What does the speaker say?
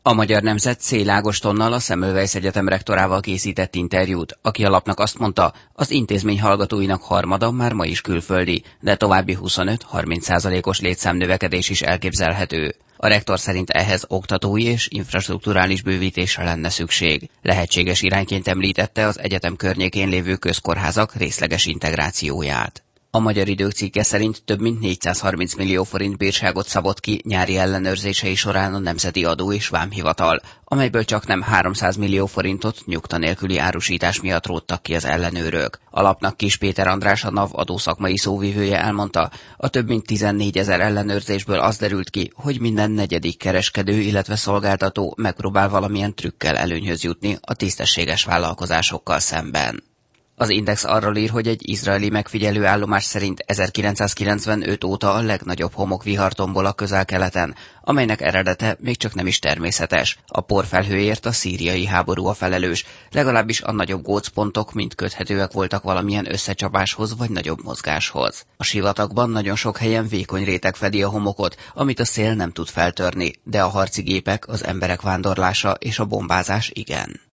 A Magyar Nemzet Széll Ágostonnal, a Semmelweis Egyetem rektorával készített interjút, aki a lapnak azt mondta, az intézmény hallgatóinak harmada már ma is külföldi, de további 25-30%-os létszámnövekedés is elképzelhető. A rektor szerint ehhez oktatói és infrastrukturális bővítésre lenne szükség. Lehetséges irányként említette az egyetem környékén lévő közkórházak részleges integrációját. A Magyar Idők cikke szerint több mint 430 millió forint bírságot szabott ki nyári ellenőrzései során a Nemzeti Adó és Vámhivatal, amelyből csaknem 300 millió forintot nyugta nélküli árusítás miatt róttak ki az ellenőrök. A lapnak Kiss Péter András, a NAV adószakmai szóvivője elmondta, a több mint 14 000 ellenőrzésből az derült ki, hogy minden negyedik kereskedő, illetve szolgáltató megpróbál valamilyen trükkel előnyhöz jutni a tisztességes vállalkozásokkal szemben. Az Index arról ír, hogy egy izraeli megfigyelőállomás szerint 1995 óta a legnagyobb homokvihar tombol a Közel-Keleten, amelynek eredete még csak nem is természetes. A porfelhőért a szíriai háború a felelős, legalábbis a nagyobb gócpontok mind köthetőek voltak valamilyen összecsapáshoz vagy nagyobb mozgáshoz. A sivatagban nagyon sok helyen vékony réteg fedi a homokot, amit a szél nem tud feltörni, de a harci gépek, az emberek vándorlása és a bombázás igen.